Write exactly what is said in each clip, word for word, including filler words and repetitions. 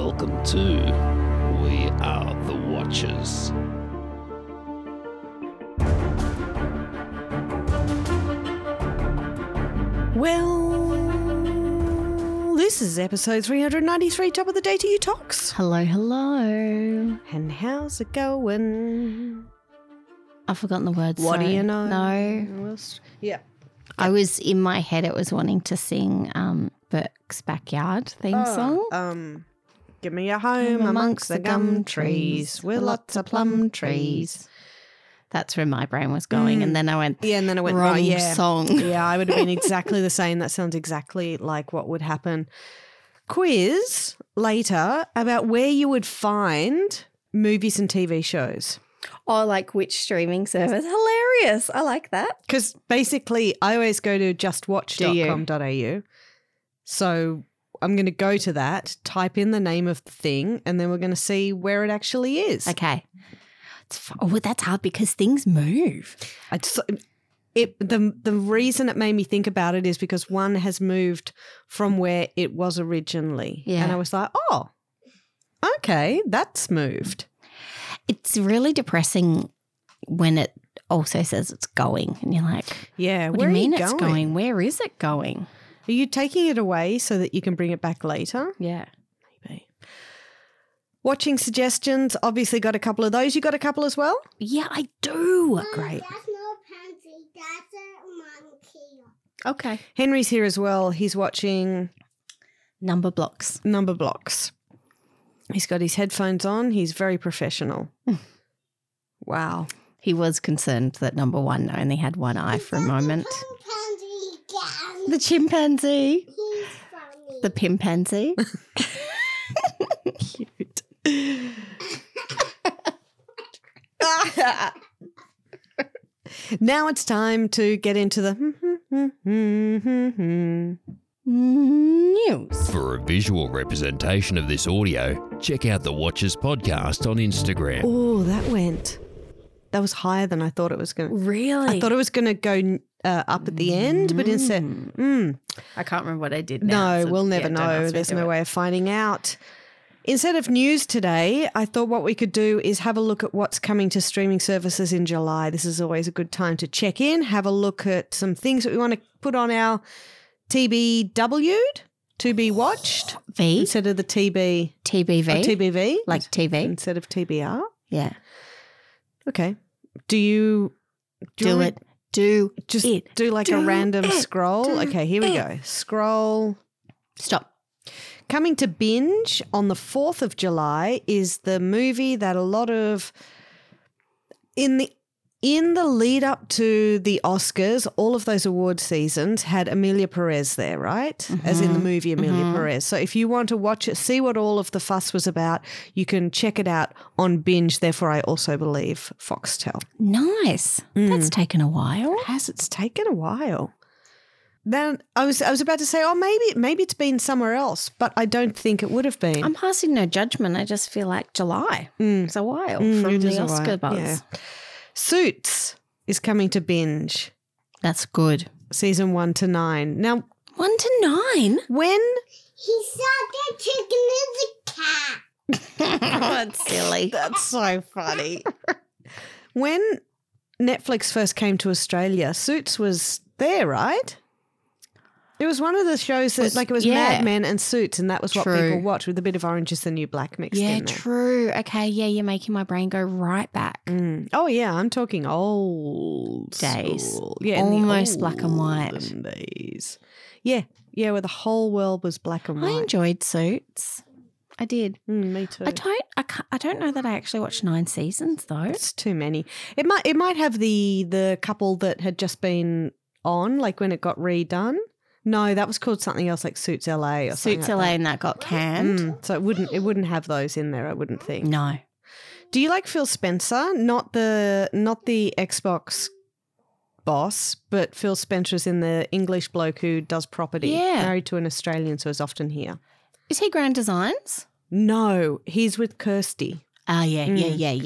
welcome to We Are the Watchers. Well, this is episode three hundred ninety-three, Top of the Day to you, Tox. Hello, hello. And how's it going? I've forgotten the words. What sorry. do you know? No. Yeah. I was, in my head, it was wanting to sing um, Burke's Backyard theme Oh, song. Um, give me a home amongst the gum trees with lots of plum trees. That's where my brain was going. Mm. And then I went, Yeah, and then it went wrong right. Yeah, song. yeah, I would have been exactly the same. That sounds exactly like what would happen. Quiz later about where you would find movies and T V shows. Oh, like which streaming service? Hilarious. I like that. Because basically, I always go to just watch dot com dot a u. So I'm going to go to that, type in the name of the thing, and then we're going to see where it actually is. Okay. It's, f- oh, that's hard because things move. I just, it, the, the reason it made me think about it is because one has moved from where it was originally. Yeah. And I was like, oh, okay, that's moved. It's really depressing when it also says it's going and you're like, Yeah, what where do you are mean you it's going? going? Where is it going? Are you taking it away so that you can bring it back later? Yeah. Maybe. Watching suggestions, obviously got a couple of those. You got a couple as well? Yeah, I do. Great. That's no pansy. That's a monkey. Okay. Henry's here as well. He's watching Number blocks. Number Blocks. He's got his headphones on. He's very professional. Wow. He was concerned that number one only had one eye for a moment. Pansy again. The chimpanzee. He's funny. The pimpanzee. Cute. Now it's time to get into the News. For a visual representation of this audio, check out the Watchers podcast on Instagram. Oh, that went. That was higher than I thought it was going to. Really? I thought it was going to go uh, up at the end, but instead, mm, I can't remember what I did now. no, so we'll yeah, never don't ask know. me There's to no do it. way of finding out. Instead of news today, I thought what we could do is have a look at what's coming to streaming services in July. This is always a good time to check in, have a look at some things that we want to put on our T B W'd, to be watched, V? instead of the T B, T B V? oh, T B V, Like T V? instead of T B R. Yeah. Okay. Do you Do, you it. Do Just it. do like Do a random it. scroll. Do Okay, here we it. go. Scroll. Stop. Coming to binge on the fourth of July is the movie that a lot of in the in the lead up to the Oscars, all of those award seasons had Amelia Perez there, right? As in the movie Amelia Perez. So if you want to watch it, see what all of the fuss was about, you can check it out on Binge. Therefore, I also believe Foxtel. Nice. That's taken a while. Has it's taken a while. Then I was I was about to say, oh, maybe maybe it's been somewhere else, but I don't think it would have been. I'm passing no judgment. I just feel like July. Mm. It's a while Mm, from it the is a Oscar while, buzz. yeah. Suits is coming to Binge, That's good. season one to nine. Now, One to nine? when He said the chicken is a cat. That's silly. that's so funny. When Netflix first came to Australia, Suits was there, right? It was one of the shows that, Was- like, it was yeah. Mad Men and Suits, and that was what True. people watched with a bit of Orange is the New Black mixed Yeah, in there. true. Okay, yeah, you're making my brain go right back. Mm. Oh yeah, I'm talking old Days. school. Yeah, in the Almost black and white. olden days. Yeah, yeah, where the whole world was black and I white. enjoyed Suits. I did. Mm, me too. I don't. I, can't, I don't know that I actually watched nine seasons though. It's too many. It might. It might have the the couple that had just been on, like when it got redone. No, that was called something else, like Suits L A or something. Suits like L A that. and that got canned. Mm, so it wouldn't. It wouldn't have those in there. I wouldn't think. No. Do you like Phil Spencer? Not the not the Xbox boss, but Phil Spencer's in the English bloke who does property. Yeah. Married to an Australian, so is often here. Is he Grand Designs? No, he's with Kirsty. Ah, yeah, yeah, Mm. yeah, yeah.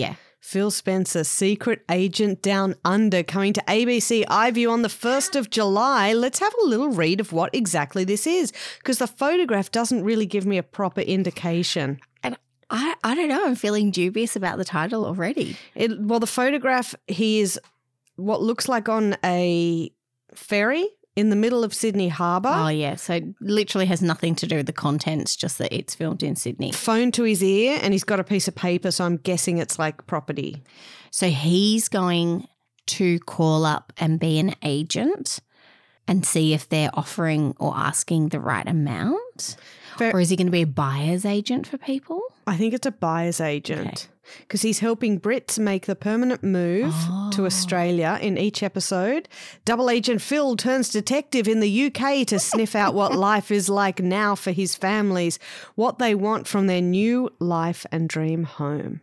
Phil Spencer, Secret Agent Down Under, coming to A B C iView on the first of July. Let's have a little read of what exactly this is, because the photograph doesn't really give me a proper indication. And I, I don't know. I'm feeling dubious about the title already. It, well, the photograph, he is what looks like on a ferry in the middle of Sydney Harbour. Oh, yeah. So literally has nothing to do with the contents, just that it's filmed in Sydney. Phone to his ear, and he's got a piece of paper, so I'm guessing it's like property. So he's going to call up and be an agent and see if they're offering or asking the right amount. Fair- Or is he going to be a buyer's agent for people? I think it's a buyer's agent because he's helping Brits make the permanent move Oh. to Australia in each episode. Double Agent Phil turns detective in the U K to sniff out what life is like now for his families, what they want from their new life and dream home.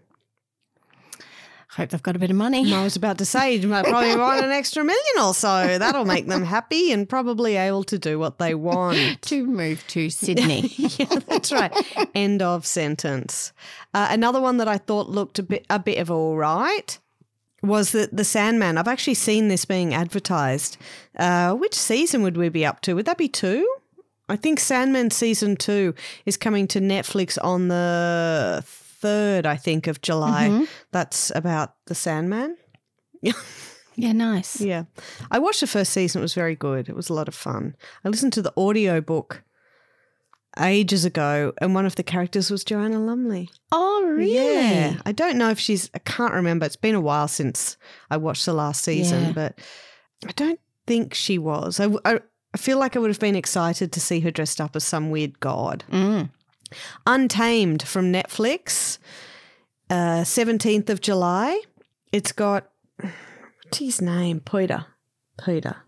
Hope they've got a bit of money. I was about to say, you might probably want an extra million or so. That'll make them happy and probably able to do what they want. To move to Sydney. Yeah, that's right. End of sentence. Uh, another one that I thought looked a bit a bit of all right was the, the Sandman. I've actually seen this being advertised. Uh, which season would we be up to? Would that be two? I think Sandman season two is coming to Netflix on the third, I think, of July. Mm-hmm. That's about the Sandman. Yeah, nice. Yeah. I watched the first season. It was very good. It was a lot of fun. I listened to the audio book ages ago, and one of the characters was Joanna Lumley. Oh, really? Yeah. I don't know if she's – I can't remember. It's been a while since I watched the last season, Yeah. but I don't think she was. I, I, I feel like I would have been excited to see her dressed up as some weird god. Mm. Untamed from Netflix, uh, seventeenth of July. It's got – what's his name? Peter. Peter.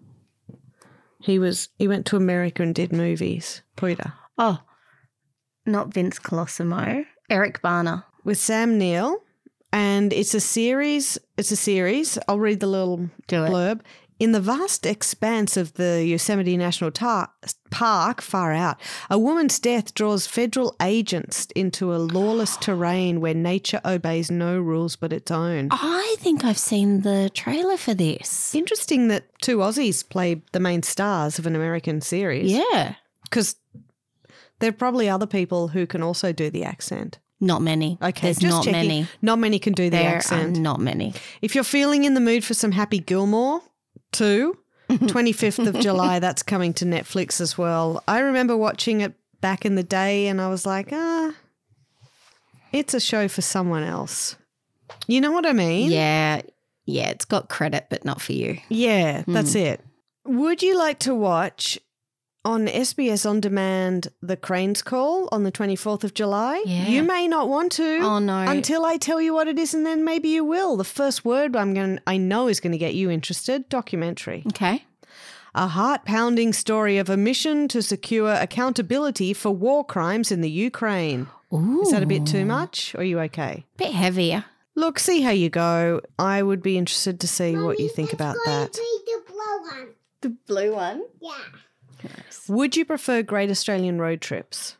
He was – he went to America and did movies. Peter. Oh, not Vince Colosimo. Eric Barner. With Sam Neill, and it's a series. It's a series. I'll read the little Do it. blurb. In the vast expanse of the Yosemite National Tar- Park, far out, a woman's death draws federal agents into a lawless terrain where nature obeys no rules but its own. I think I've seen the trailer for this. Interesting that two Aussies play the main stars of an American series. Yeah. Because there are probably other people who can also do the accent. Not many. Okay, There's just not checking. many. Not many can do the There accent. are not many. If you're feeling in the mood for some Happy Gilmore, two, twenty-fifth of July, that's coming to Netflix as well. I remember watching it back in the day and I was like, ah, it's a show for someone else. You know what I mean? Yeah. Yeah, it's got credit, but not for you. Yeah, that's it. Would you like to watch on S B S On Demand The Crane's Call on the twenty-fourth of July? Yeah. You may not want to. Oh, no. Until I tell you what it is, and then maybe you will. The first word I'm going I know is going to get you interested, documentary. Okay. A heart-pounding story of a mission to secure accountability for war crimes in the Ukraine. Ooh. Is that a bit too much, or are you okay? Bit heavier. Look, see how you go. I would be interested to see what you think about that. The blue one. The blue one? Yeah. Would you prefer Great Australian Road Trips?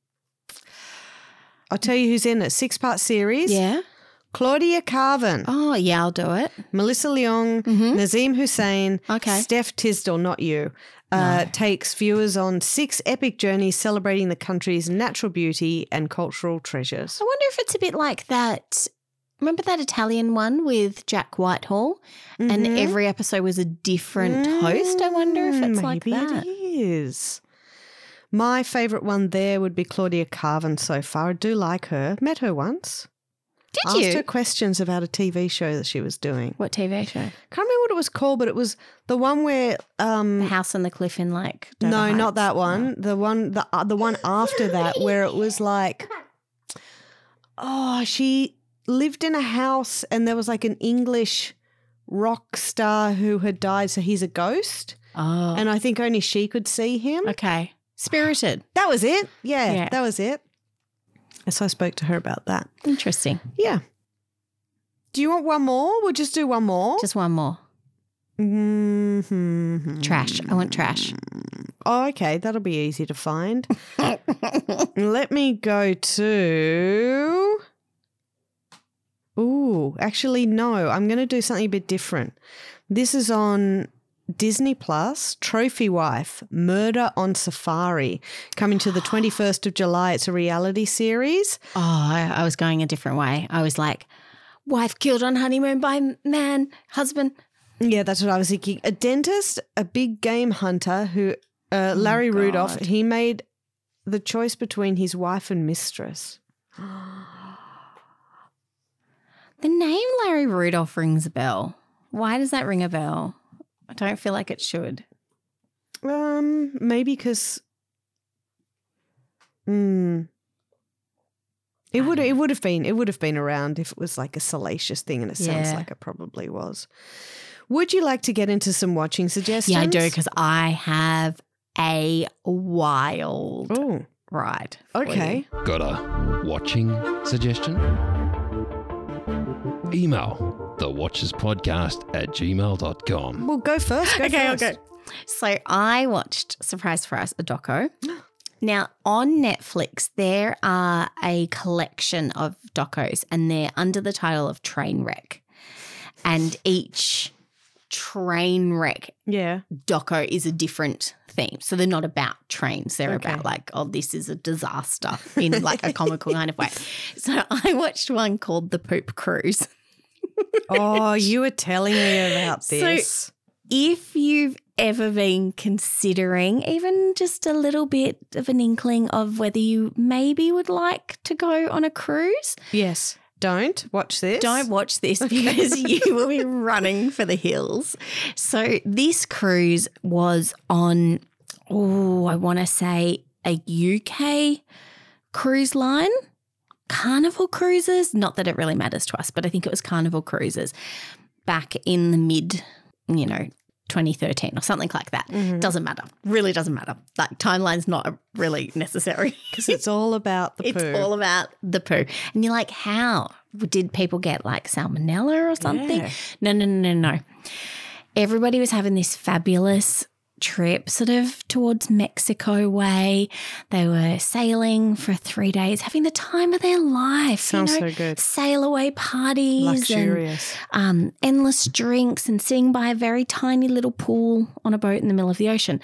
I'll tell you who's in it. Six-part series. Yeah. Claudia Carvin, Oh, yeah, I'll do it. Melissa Leong, Nazim Hussain, Okay. Steph Tisdall, not you, uh, takes viewers on six epic journeys celebrating the country's natural beauty and cultural treasures. I wonder if it's a bit like that. Remember that Italian one with Jack Whitehall? And every episode was a different host. I wonder if it's Mm, like maybe that. it is. My favourite one there would be Claudia Carvin so far. I do like her. Met her once. Did Asked you? her questions about a T V show that she was doing. What T V show? Can't remember what it was called, but it was the one where um The House on the Cliff in like Dover no, not Heights? that one. The one the uh, the one after that where it was like oh, she lived in a house and there was like an English rock star who had died, so he's a ghost. Oh, And I think only she could see him. okay. Spirited. That was it. Yeah, Yeah. that was it. So I spoke to her about that. Interesting. Yeah. Do you want one more? We'll just do one more. Just one more. Mm-hmm. Trash. I want trash. Oh, okay. That'll be easy to find. Let me go to. Ooh, Ooh, actually, no. I'm going to do something a bit different. This is on Disney Plus, Trophy Wife, Murder on Safari, coming to the twenty-first of July. It's a reality series. Oh, I, I was going a different way. I was like, wife killed on honeymoon by man, husband. Yeah, that's what I was thinking. A dentist, a big game hunter who, uh, Larry Rudolph, he made the choice between his wife and mistress. The name Larry Rudolph rings a bell. Why does that ring a bell? I don't feel like it should. Um, maybe because, mm, it would it would have been it would have been around if it was like a salacious thing, and it sounds Yeah. like it probably was. Would you like to get into some watching suggestions? Yeah, I do, because I have a wild Oh, ride. for okay. you. Got a watching suggestion? Email the watchers podcast at gmail dot com. Well, go first. Go Okay, first. okay. So I watched, surprise for us, a doco. Now, on Netflix, there are a collection of docos, and they're under the title of Trainwreck. And each Trainwreck Yeah. doco is a different theme. So they're not about trains. They're Okay. about like, oh, this is a disaster in like a comical kind of way. So I watched one called The Poop Cruise. Oh, you were telling me about So- this. If you've ever been considering even just a little bit of an inkling of whether you maybe would like to go on a cruise, Yes. Don't watch this. don't watch this because you will be running for the hills. So this cruise was on, oh, I want to say a U K cruise line. Carnival Cruises, not that it really matters to us, but I think it was Carnival Cruises back in the mid, you know, twenty thirteen or something like that. Mm-hmm. Doesn't matter. Really doesn't matter. Like timeline's not really necessary. Because it's all about the It's poo. all about the poo. And you're like, how? Did people get like salmonella or something? Yeah. No, no, no, no, no. Everybody was having this fabulous trip sort of towards Mexico way. They were sailing for three days, having the time of their life. Sounds you know, so good. Sail away parties Luxurious. and um, endless drinks and sitting by a very tiny little pool on a boat in the middle of the ocean.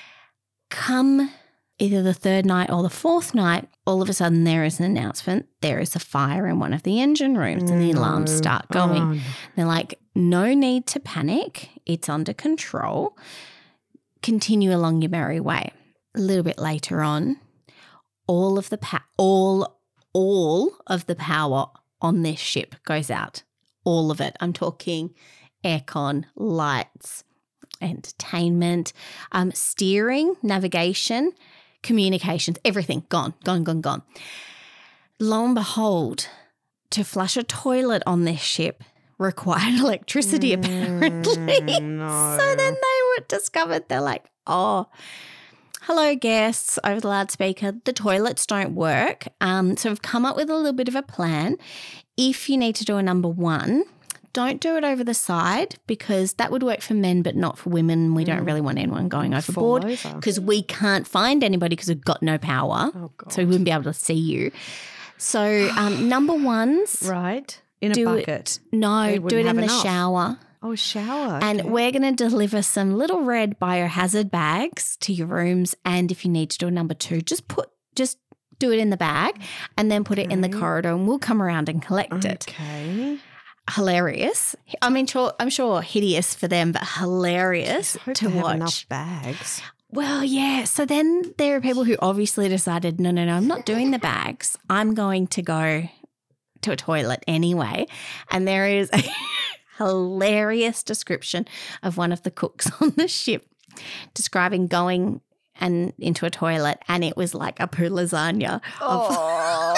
Come either the third night or the fourth night, all of a sudden there is an announcement. There is a fire in one of the engine rooms and the alarms start going. Oh, no. They're like, no need to panic. It's under control. Continue along your merry way. A little bit later on, all of the pa- all all of the power on this ship goes out. All of it. I'm talking aircon, lights, entertainment, um, steering, navigation, communications, everything gone, gone, gone, gone. Lo and behold, to flush a toilet on this ship required electricity, apparently. no. So then they were discovered, they're like, oh, hello, guests, over the loudspeaker, the toilets don't work. Um, so we've come up with a little bit of a plan. If you need to do a number one, don't do it over the side because that would work for men but not for women. We don't really want anyone going overboard over. because we can't find anybody because we've got no power. Oh, God. So we wouldn't be able to see you. So um, number ones, Right. In a do bucket. it. No, They do wouldn't it in have the enough. shower. Oh, shower. And okay. we're going to deliver some little red biohazard bags to your rooms. And if you need to do a number two, just put, just do it in the bag and then put it in the Okay. corridor and we'll come around and collect it. Okay. Hilarious. I mean, sure, I'm sure hideous for them, but hilarious Hope to they have watch. enough bags. Well, yeah. So then there are people who obviously decided, no, no, no, I'm not doing the bags. I'm going to go to a toilet anyway. And there is a hilarious description of one of the cooks on the ship describing going and into a toilet, and it was like a poo lasagna. Oh.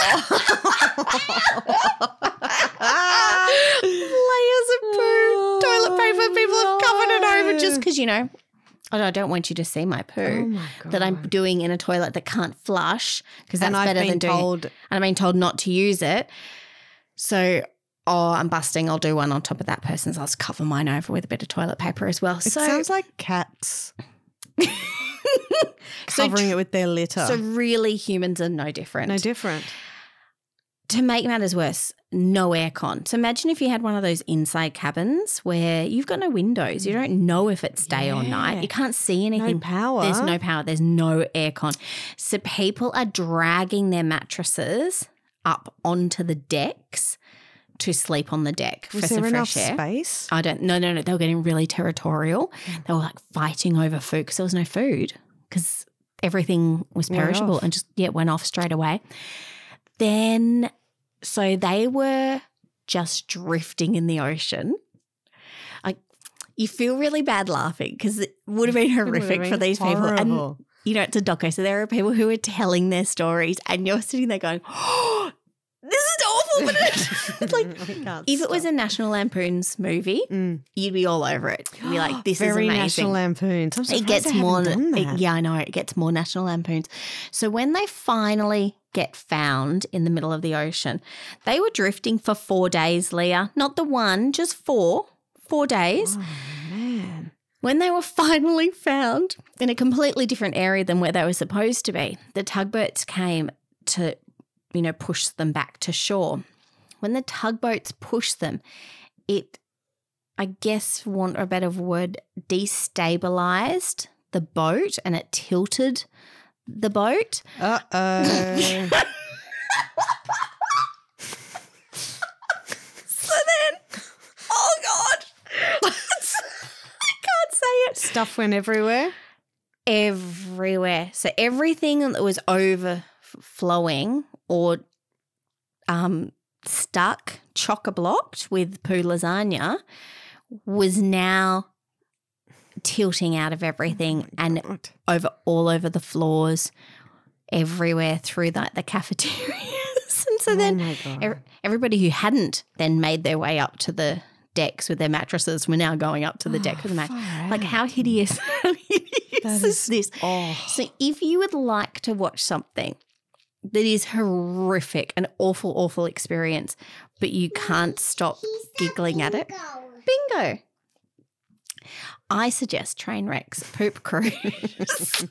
Layers of poo, toilet paper. People have covered it over just no. because, you know, oh, I don't want you to see my poo Oh, my God. that I'm doing in a toilet that can't flush because that's and I've better been than doing told, and I'm being told not to use it. So, oh, I'm busting. I'll do one on top of that person's. I'll just cover mine over with a bit of toilet paper as well. it so, sounds like cats So covering tr- it with their litter. so really humans are no different. no different. to make matters worse, no aircon. So imagine if you had one of those inside cabins where you've got no windows. You don't know if it's day or Yeah. night. You can't see anything. No power. There's no power. There's no aircon. So people are dragging their mattresses up onto the decks to sleep on the deck Was for there some enough fresh air. space? I don't. No, no, no. They were getting really territorial. They were like fighting over food because there was no food because everything was Went perishable off. and just yeah went off straight away. Then, so they were just drifting in the ocean. Like you feel really bad laughing because it would have been horrific for these people. And Horrible. you know, it's a doco, so there are people who are telling their stories, and you're sitting there going, "Oh, this is awful." But it's like, I can't if it was stop. a National Lampoon's movie, Mm. you'd be all over it. You'd be like, "This Very is amazing." National Lampoons. I'm surprised It gets they more. haven't done it- that. yeah, I know. It gets more National Lampoons. So when they finally get found in the middle of the ocean, they were drifting for four days, Leah. Not the one, just four. Four days. Oh, man. When they were finally found in a completely different area than where they were supposed to be, the tugboats came to, you know, push them back to shore. When the tugboats pushed them, it, I guess, for want of a better word, destabilized the boat and it tilted the boat. Uh-oh. So then, oh God, I can't say it. Stuff went everywhere. Everywhere. So everything that was overflowing or um, stuck, chock-a-blocked with poo lasagna was now tilting out of everything and God. over all over the floors, everywhere through the, the cafeterias. And so Oh then my God. ev- everybody who hadn't then made their way up to the decks with their mattresses were now going up to the deck with the mat. far Like out. how hideous, how hideous That is is- this? Oh. So if you would like to watch something that is horrific, an awful, awful experience, but you can't stop giggling at it, bingo. I suggest Trainwrecks Poop Cruise because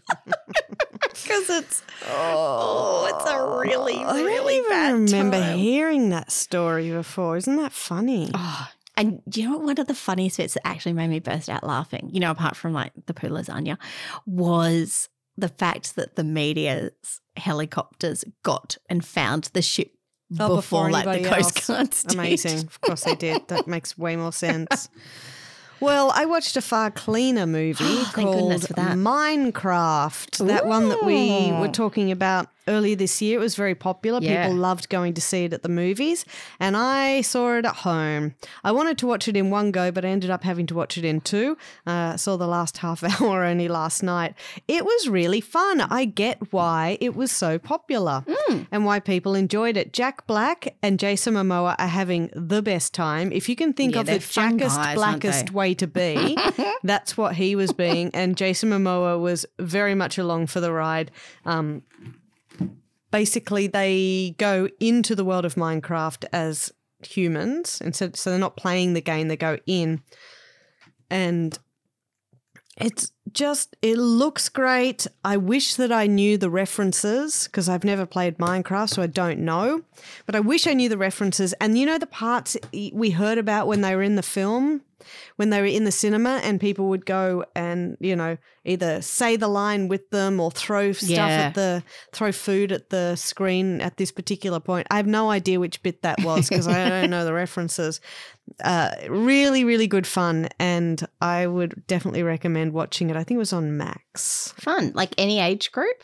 it's oh, it's a really, I really don't even bad remember time. hearing that story before. Isn't that funny? Oh, and you know what? One of the funniest bits that actually made me burst out laughing, you know, apart from like the poo lasagna, was the fact that the media's helicopters got and found the ship Oh, before, like the anybody Coast else. Guards did. Amazing. Of course they did. That makes way more sense. Well, I watched a far cleaner movie Thank called goodness for that. Minecraft. That one that we Ooh. were talking about earlier this year. It was very popular. Yeah. People loved going to see it at the movies, and I saw it at home. I wanted to watch it in one go, but I ended up having to watch it in two. Uh, saw the last half hour only last night. It was really fun. I get why it was so popular Hmm. and why people enjoyed it. Jack Black and Jason Momoa are having the best time. If you can think Yeah, of the they're fun jackest, guys, aren't blackest they? way to be, that's what he was being. And Jason Momoa was very much along for the ride. Um, basically, they go into the world of Minecraft as humans. And so, so they're not playing the game, they go in. And it's just, it looks great. I wish that I knew the references because I've never played Minecraft, so I don't know. But I wish I knew the references. And you know the parts we heard about when they were in the film, when they were in the cinema and people would go and, you know, either say the line with them or throw stuff Yeah. at the, throw food at the screen at this particular point. I have no idea which bit that was because I don't know the references. Uh, really, really good fun. And I would definitely recommend watching it. I think it was on Max. Fun, like any age group.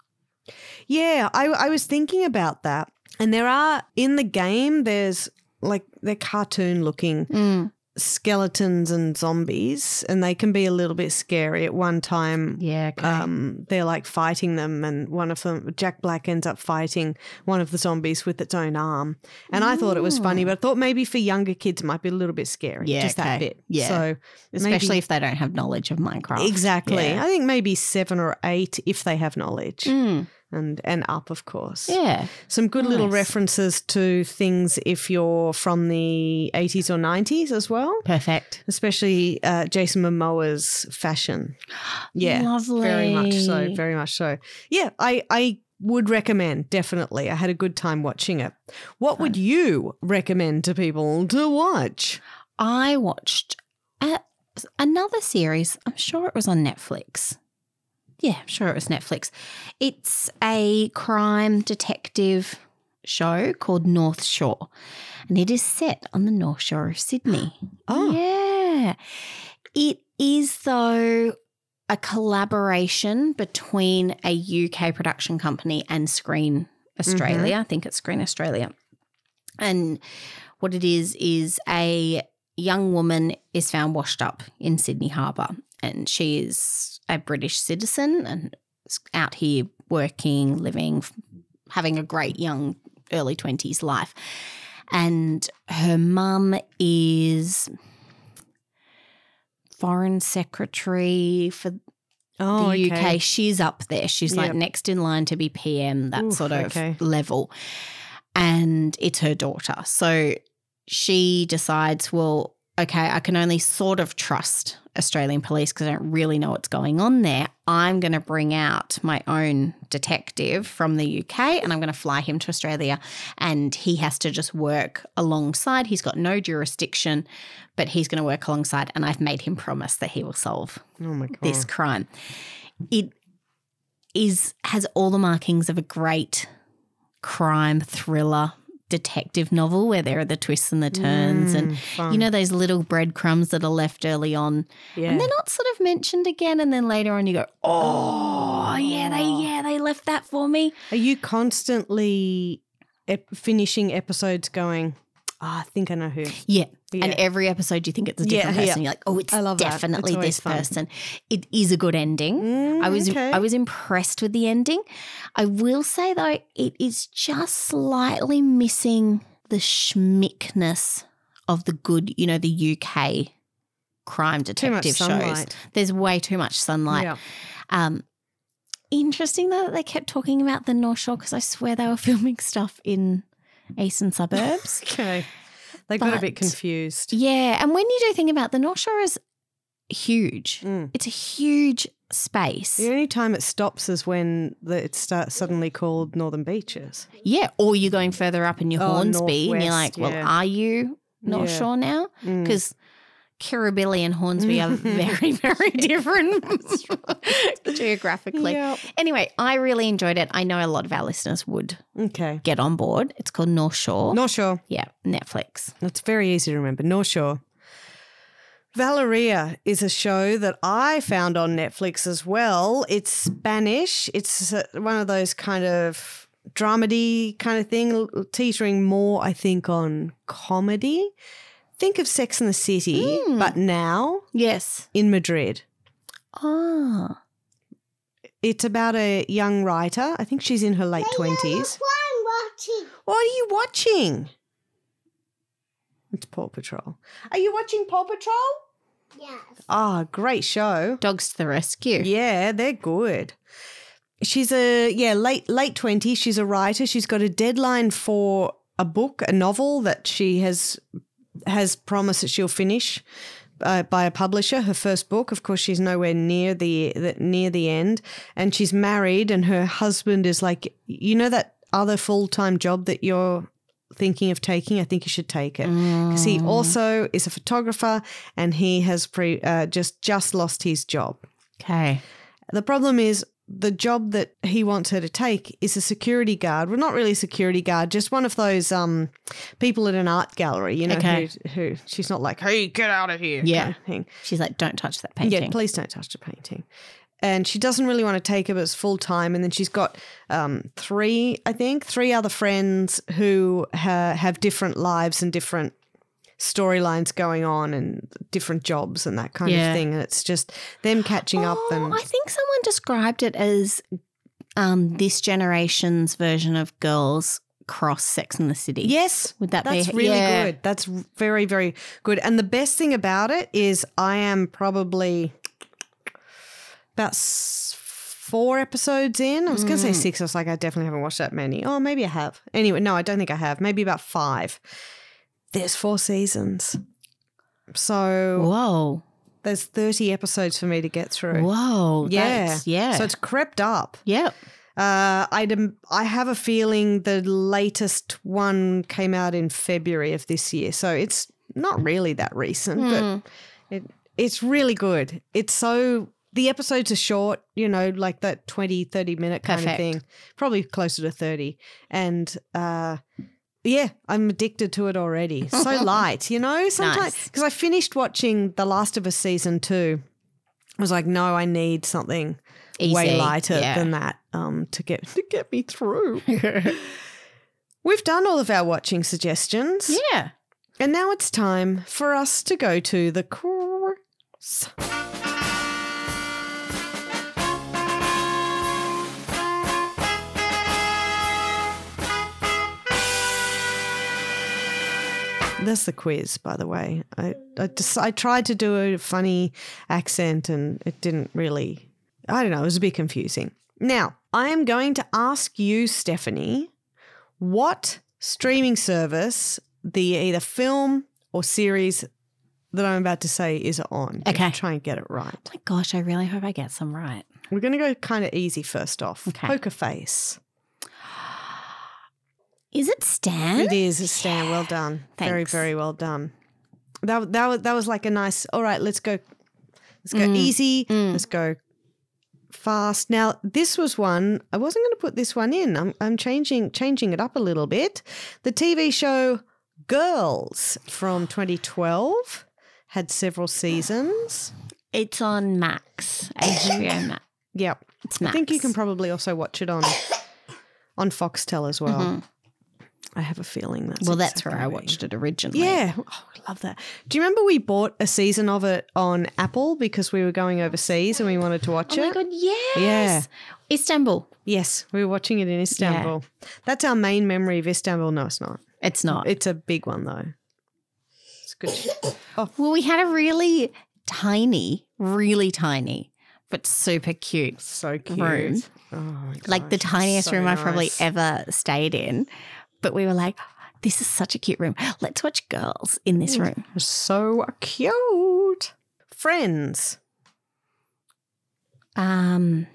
Yeah, I, I was thinking about that. And there are, in the game, there's like, they're cartoon looking Mm. skeletons and zombies, and they can be a little bit scary. At one time, Yeah, okay. um, they're like fighting them, and one of them, Jack Black, ends up fighting one of the zombies with its own arm. And I thought it was funny, but I thought maybe for younger kids it might be a little bit scary, Yeah, just that okay. bit. Yeah. So Especially maybe- if they don't have knowledge of Minecraft. exactly. Yeah. I think maybe seven or eight if they have knowledge, Mm. and and up, of course. Yeah. Some good little Nice. references to things if you're from the eighties or nineties as well. Perfect. Especially uh, Jason Momoa's fashion. Yeah. Lovely. Very much so. Very much so. Yeah. I, I would recommend, definitely. I had a good time watching it. What would you recommend to people to watch? I watched a, another series. I'm sure it was on Netflix. Yeah, I'm sure it was Netflix. It's a crime detective show called North Shore, and it is set on the North Shore of Sydney. Oh. Yeah. It is, though, a collaboration between a U K production company and Screen Australia. Mm-hmm. I think it's Screen Australia. And what it is is a young woman is found washed up in Sydney Harbour, and she is a British citizen and is out here working, living, having a great young early twenties life. And her mum is Foreign Secretary for Oh, the U K. okay. She's up there. She's like Yep. next in line to be P M, that Oof, sort of okay. level. And it's her daughter. So she decides, well, okay, I can only sort of trust Australian police because I don't really know what's going on there. I'm going to bring out my own detective from the U K and I'm going to fly him to Australia, and he has to just work alongside. He's got no jurisdiction, but he's going to work alongside, and I've made him promise that he will solve Oh, my God. this crime. It is has all the markings of a great crime thriller detective novel where there are the twists and the turns Mm, and fun. you know those little breadcrumbs that are left early on Yeah. and they're not sort of mentioned again, and then later on you go, oh yeah they yeah they left that for me. Are you constantly ep- finishing episodes going, oh, I think I know who? Yeah. Yeah. And every episode you think it's a Yeah, different yeah. person. You're like, oh, it's I love that. It's definitely always this fun. person. It is a good ending. Mm, I was okay. I was impressed with the ending. I will say though, it is just slightly missing the schmickness of the good, you know, the U K crime Too much detective shows. sunlight. There's way too much sunlight. Yeah. Um, interesting though that they kept talking about the North Shore because I swear they were filming stuff in eastern suburbs. Okay. They got a bit But- confused. Yeah, and when you do think about it, the North Shore is huge. Mm. It's a huge space. The only time it stops is when the, it starts suddenly called Northern Beaches. Yeah, or you're going further up in your Oh, Hornsby and you're like, northwest, well, yeah. are you North Yeah. Shore now? Mm. Because Kirribilli and Hornsby are very, very different geographically. Yeah. Anyway, I really enjoyed it. I know a lot of our listeners would Okay. get on board. It's called North Shore. North Shore. Yeah, Netflix. It's very easy to remember. North Shore. Valeria is a show that I found on Netflix as well. It's Spanish. It's uh, one of those kind of dramedy kind of thing, l- teetering more, I think, on comedy. Think of Sex and the City, but now Yes. in Madrid. Ah. It's about a young writer. I think she's in her late twenties. What I'm watching. What are you watching? It's Paw Patrol. Are you watching Paw Patrol? Yes. Ah, great show. Dogs to the rescue. Yeah, they're good. She's a yeah, late late twenties. She's a writer. She's got a deadline for a book, a novel that she has has promised that she'll finish uh, by a publisher. Her first book. Of course, she's nowhere near the, the near the end, and she's married, and her husband is like, you know, that other full time job that you're thinking of taking. I think you should take it because he also is a photographer, and he has pre uh, just just lost his job. Okay. The problem is the job that he wants her to take is a security guard. Well, not really a security guard, just one of those um, people at an art gallery, you know, Okay. who, who she's not like, hey, get out of here. Yeah. kind of thing. She's like, don't touch that painting. Yeah, please don't touch the painting. And she doesn't really want to take it, but it's full time. And then she's got um, three, I think, three other friends who ha- have different lives and different storylines going on and different jobs and that kind Yeah. of thing. And it's just them catching up. Oh, And I think someone described it as um, this generation's version of Girls Cross Sex and the City. yes, Would that that's be really yeah. good. That's very, very good. And the best thing about it is I am probably about s- four episodes in. I was going to say six. I was like, I definitely haven't watched that many. Oh, maybe I have. Anyway, no, I don't think I have. Maybe about five. There's four seasons. So Whoa. there's thirty episodes for me to get through. Whoa. Yeah. That's, yeah. So it's crept up. yep. Uh, I I have a feeling the latest one came out in February of this year, so it's not really that recent, Hmm. but it it's really good. It's so the episodes are short, you know, like that twenty, thirty minute kind Perfect. of thing, probably closer to thirty, and uh, yeah, I'm addicted to it already. So light, you know. Sometimes Nice. because I finished watching The Last of Us season two, I was like, no, I need something way Easy, lighter yeah. than that um, to get to get me through. We've done all of our watching suggestions, Yeah. and now it's time for us to go to the course. That's the quiz, by the way. I I, just, I tried to do a funny accent and it didn't really, I don't know, it was a bit confusing. Now, I am going to ask you, Stephanie, what streaming service the either film or series that I'm about to say is on. Just Okay. try and get it right. Oh my gosh, I really hope I get some right. We're going to go kind of easy first off. Okay. Poker Face. Is it Stan? It is, Stan. Well done. Very, Thanks. very well done. That that was that was like a nice. All right, let's go. Let's go Mm. easy. Let's go fast. Now, this was one I wasn't going to put this one in. I'm I'm changing changing it up a little bit. The T V show Girls from twenty twelve had several seasons. It's on Max. H B O Max. Yep. It's I Max. think you can probably also watch it on on Foxtel as well. I have a feeling that's Well, that's exactly where I where you- watched it originally. Yeah. Oh, I love that. Do you remember we bought a season of it on Apple because we were going overseas and we wanted to watch Oh it? my god, yes. Yeah. Istanbul. Yes, we were watching it in Istanbul. That's our main memory of Istanbul. No, it's not. It's not. It's a big one, though. It's good. Oh, Well, we had a really tiny, really tiny, but super cute, so cute. Room. Oh, my like the gosh, tiniest so room I've probably nice. ever stayed in. But we were like, this is such a cute room. Let's watch Girls in this room. So cute. Friends. Um,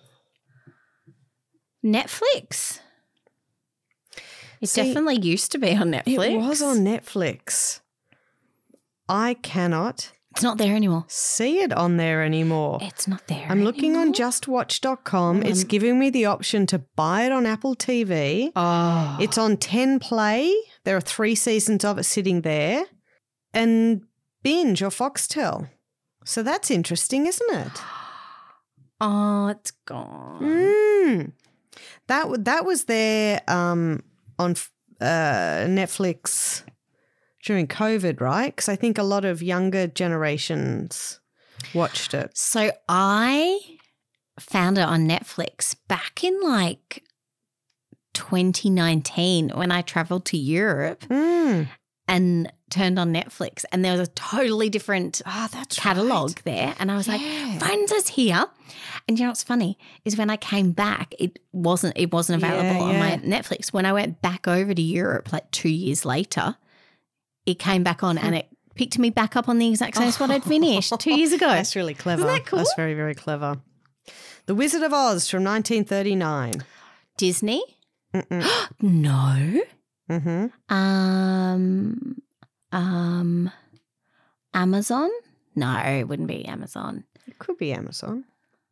Netflix. It See, definitely used to be on Netflix. It was on Netflix. I cannot It's not there anymore. see it on there anymore. It's not there. I'm looking on anymore. just watch dot com. It's Um, giving me the option to buy it on Apple T V. Oh, It's on ten Play. There are three seasons of it sitting there. And Binge or Foxtel. So that's interesting, isn't it? oh, it's gone. Mm. That w- that was there um, on uh, Netflix during COVID, right? Because I think a lot of younger generations watched it. So I found it on Netflix back in like twenty nineteen when I traveled to Europe Mm. and turned on Netflix, and there was a totally different Oh, that's catalog there, and I was Yeah. like, "Find us here." And you know what's funny is when I came back, it wasn't it wasn't available Yeah, on my yeah. Netflix. When I went back over to Europe like two years later, it came back on and it picked me back up on the exact same spot I'd finished two years ago. That's really clever. Isn't that cool? That's very, very clever. The Wizard of Oz from nineteen thirty-nine. Disney? Mm-mm. No. Mm-hmm. Um, um, Amazon? No, it wouldn't be Amazon. It could be Amazon.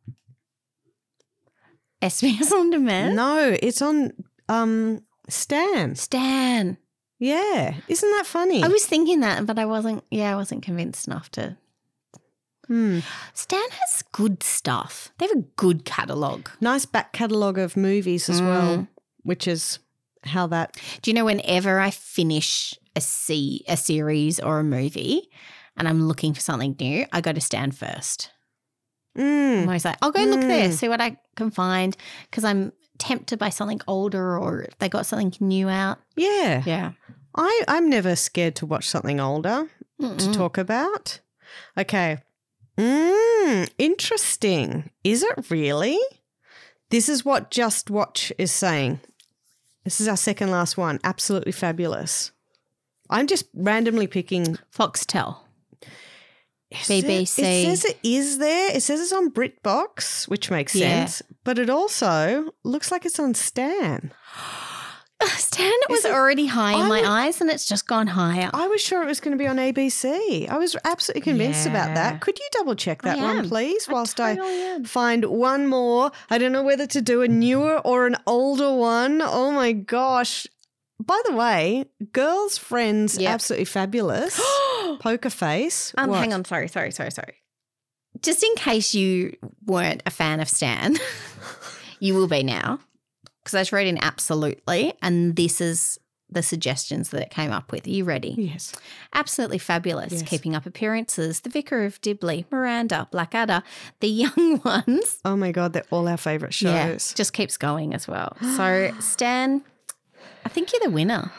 S B S On Demand? No, it's on um, Stan. Stan. Yeah. Isn't that funny? I was thinking that, but I wasn't, yeah, I wasn't convinced enough to. Hmm. Stan has good stuff. They have a good catalogue. Nice back catalogue of movies as Mm. well, which is how that. Do you know whenever I finish a se- a series or a movie and I'm looking for something new, I go to Stan first. I'm Mm. always like, I'll go look there, Mm. see what I can find, because I'm tempted by something older or if they got something new out. Yeah. Yeah. I, I'm never scared to watch something older to Mm-mm. talk about. Okay. Mm, interesting. Is it really? This is what Just Watch is saying. This is our second last one. Absolutely fabulous. I'm just randomly picking Foxtel. Is B B it- C. It says it is there. It says it's on BritBox, which makes Yeah. sense. but it also looks like it's on Stan. Stan was it- already high in I my would- eyes and it's just gone higher. I was sure it was going to be on A B C. I was absolutely convinced about Yeah. that. Could you double check that I one, am. please, I whilst totally I am. find one more? I don't know whether to do a newer or an older one. Oh my gosh. By the way, Girls Friends, Yep. absolutely fabulous. Poker Face. Um, What? hang on, sorry, sorry, sorry, sorry. Just in case you weren't a fan of Stan, you will be now. Because I just wrote in absolutely, and this is the suggestions that it came up with. Are you ready? Yes. Absolutely fabulous. Yes. Keeping Up Appearances, The Vicar of Dibley, Miranda, Blackadder, The Young Ones. Oh my God, they're all our favourite shows. Yeah, just keeps going as well. So, Stan, I think you're the winner.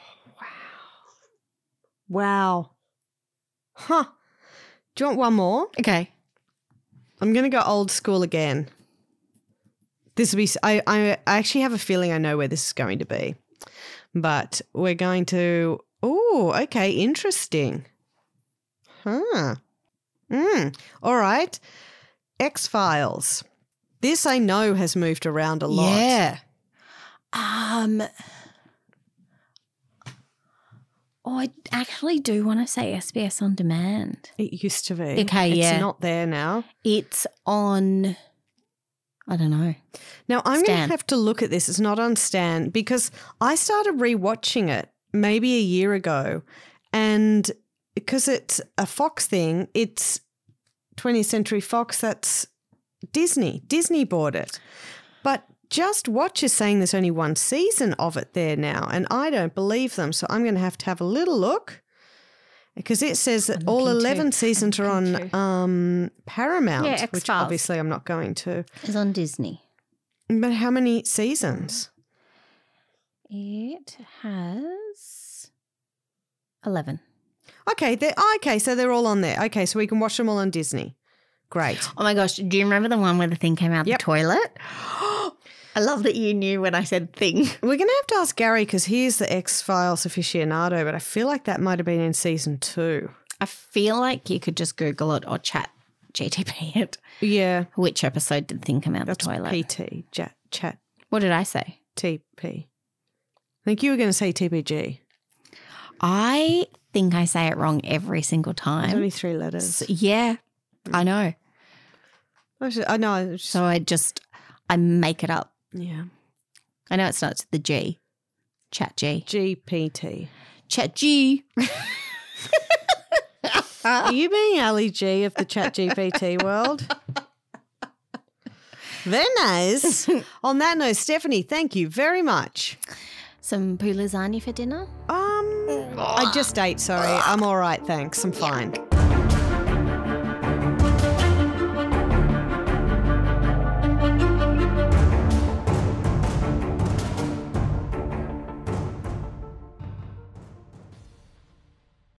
Wow. Huh. Do you want one more? Okay. I'm going to go old school again. This will be. I, I I actually have a feeling I know where this is going to be, but we're going to. Oh, okay, interesting. Huh. Mm. All right. X-Files. This I know has moved around a lot. Yeah. Um. Oh, I actually do want to say S B S On Demand. It used to be. Okay, it's yeah. not there now. It's on. I don't know. Now, I'm going Stan. to have to look at this. It's not on Stan because I started rewatching it maybe a year ago, and because it's a Fox thing, it's twentieth Century Fox, that's Disney. Disney bought it. But Just Watch is saying there's only one season of it there now, and I don't believe them, so I'm going to have to have a little look. Because it says that I'm all looking too. eleven seasons are I'm on looking too. um, Paramount, Yeah, which X-Files. obviously I'm not going to. It's on Disney. But how many seasons? It has eleven. Okay, they're oh, okay, so they're all on there. Okay, so we can watch them all on Disney. Great. Oh my gosh, do you remember the one where the thing came out Yep. the toilet? I love that you knew when I said thing. We're going to have to ask Gary because he's the X-Files aficionado, but I feel like that might have been in season two. I feel like you could just Google it or chat G T P it. Yeah, Which episode did the thing come out that's the toilet? P T, chat, chat, What did I say? T P. I think you were going to say T P G. I think I say it wrong every single There's time. only three letters. So- yeah, I know. I, was just, I know. it's just- So I just, I make it up. yeah. I know it starts with the G. Chat G. G P T. Chat G. Are you being Ali G of the Chat G P T world? Very nice. On that note, Stephanie, thank you very much. Some poo lasagna for dinner? Um, I just ate, sorry. I'm all right, thanks. I'm fine.